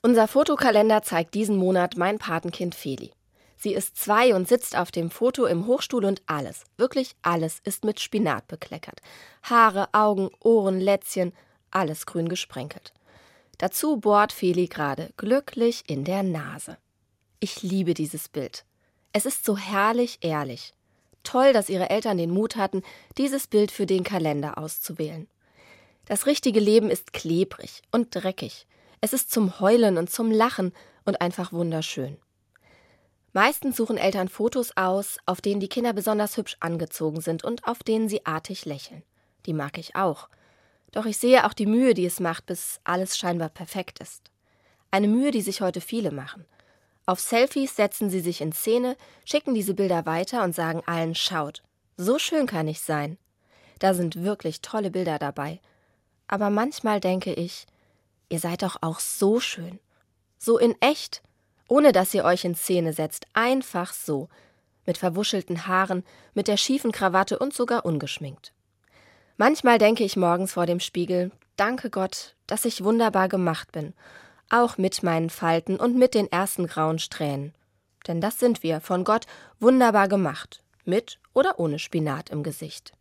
Unser Fotokalender zeigt diesen Monat mein Patenkind Feli. Sie ist 2 und sitzt auf dem Foto im Hochstuhl und alles, wirklich alles, ist mit Spinat bekleckert. Haare, Augen, Ohren, Lätzchen, alles grün gesprenkelt. Dazu bohrt Feli gerade glücklich in der Nase. Ich liebe dieses Bild. Es ist so herrlich ehrlich. Toll, dass ihre Eltern den Mut hatten, dieses Bild für den Kalender auszuwählen. Das richtige Leben ist klebrig und dreckig. Es ist zum Heulen und zum Lachen und einfach wunderschön. Meistens suchen Eltern Fotos aus, auf denen die Kinder besonders hübsch angezogen sind und auf denen sie artig lächeln. Die mag ich auch. Doch ich sehe auch die Mühe, die es macht, bis alles scheinbar perfekt ist. Eine Mühe, die sich heute viele machen. Auf Selfies setzen sie sich in Szene, schicken diese Bilder weiter und sagen allen: Schaut, so schön kann ich sein. Da sind wirklich tolle Bilder dabei. Aber manchmal denke ich, ihr seid doch auch so schön. So in echt. Ohne dass ihr euch in Szene setzt, einfach so. Mit verwuschelten Haaren, mit der schiefen Krawatte und sogar ungeschminkt. Manchmal denke ich morgens vor dem Spiegel: Danke Gott, dass ich wunderbar gemacht bin. Auch mit meinen Falten und mit den ersten grauen Strähnen. Denn das sind wir, von Gott, wunderbar gemacht. Mit oder ohne Spinat im Gesicht.